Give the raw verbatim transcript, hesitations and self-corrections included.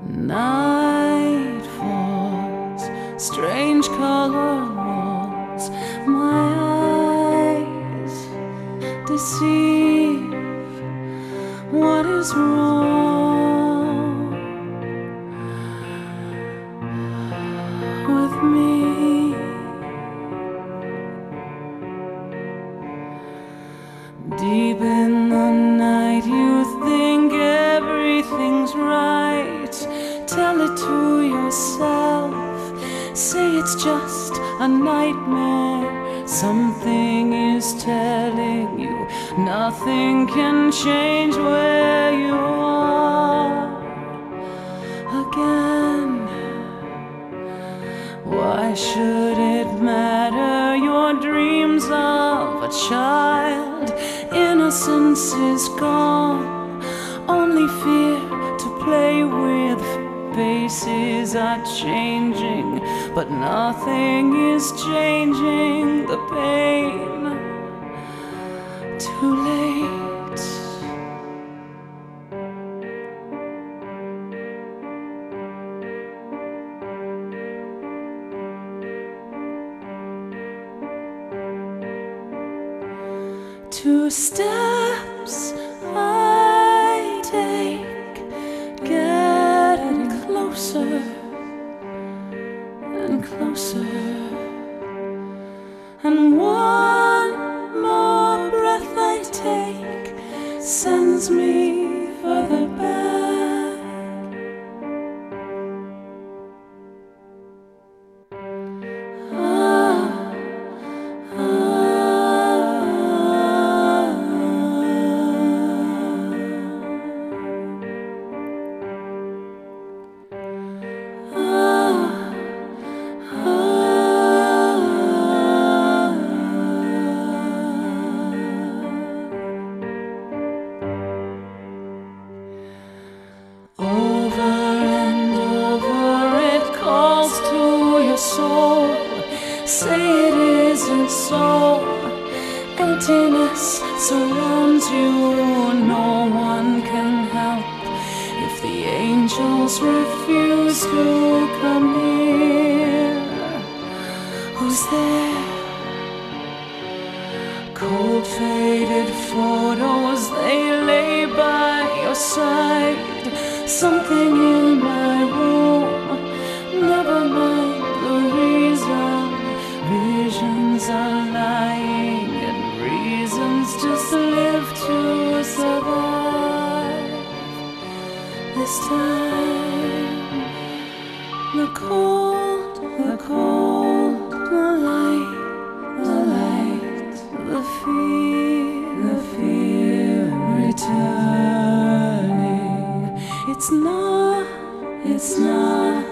Night falls, strange color walls, my eyes deceive. What is wrong with me? Deep in the night you think everything's right. Tell it to yourself, say it's just a nightmare. Something is telling you nothing can change where you are again. Why should it matter? Your dreams of a child, innocence is gone. Only fear to play with. Faces are changing, but nothing is changing the pain. Too late. Two steps I take, getting closer and closer, and one more breath I take sends me further back. Ah, soul, say it isn't so. Emptiness surrounds you, no one can help if the angels refuse to come here. Who's there? Cold faded photos, they lay by your side. Something in my room, never mind. Visions are lying and reasons just live to survive. This time, the cold, the cold, the light, the light, the fear, the fear returning. It's not, it's not